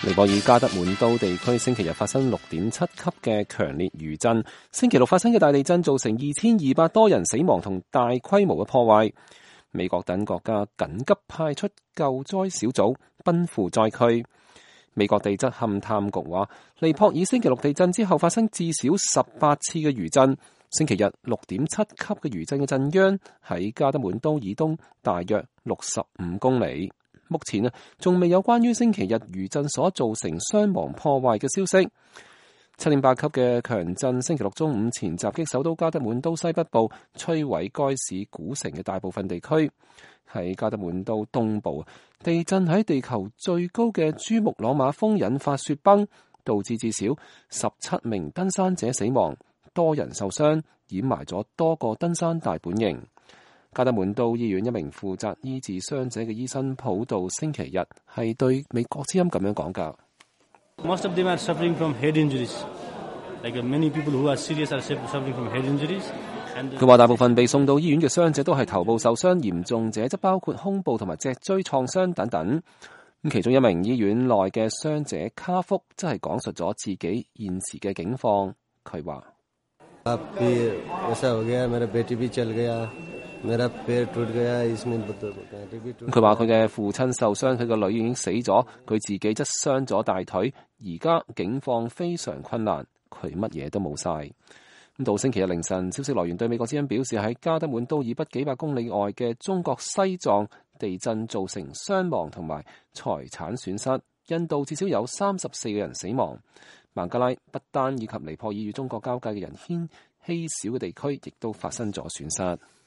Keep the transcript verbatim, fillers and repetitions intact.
尼泊爾加德滿都地區星期日發生六點七級嘅強烈餘震，星期六發生嘅大地震造成二千二百多人死亡同大規模嘅破壞。美國等國家緊急派出救災小組奔赴災區。美國地質勘探局話，尼泊爾星期六地震之後發生至少十八次嘅餘震。星期日六點七級嘅餘震嘅震央喺加德滿都以東大約六十五公里。目前啊，仲未有關於星期日餘震所造成傷亡破壞嘅消息。七點八級嘅強震星期六中午前襲擊首都加德滿都西北部，摧毀該市古城嘅大部分地區。喺加德滿都東部，地震喺地球最高嘅珠穆朗瑪峰引發雪崩，導致至少十七名登山者死亡，多人受傷，掩埋咗多個登山大本營。加德滿都醫院一名負責醫治傷者嘅醫生普道星期日係對美國之音咁樣講㗎。 Most of them are suffering from head injuries. Like many people who are serious are suffering from head injuries. 佢話大部分被送到醫院嘅傷者都係頭部受傷，嚴重者則包括胸部同埋脊椎創傷等等。咁其中一名醫院內嘅傷者卡福則係講述咗自己現時嘅境況。佢話：佢話佢嘅父親受傷，佢個女已經死咗，佢自己則傷咗大腿，而家境況非常困難，佢乜嘢都冇晒。到星期日凌晨，消息來源對美國之音表示，喺加德滿都以北幾百公里外嘅中國西藏地震造成傷亡同埋財產損失，印度至少有三十四個人死亡。孟加拉、不丹以及尼泊爾與中國交界嘅人煙稀少嘅地區，亦都發生咗損失。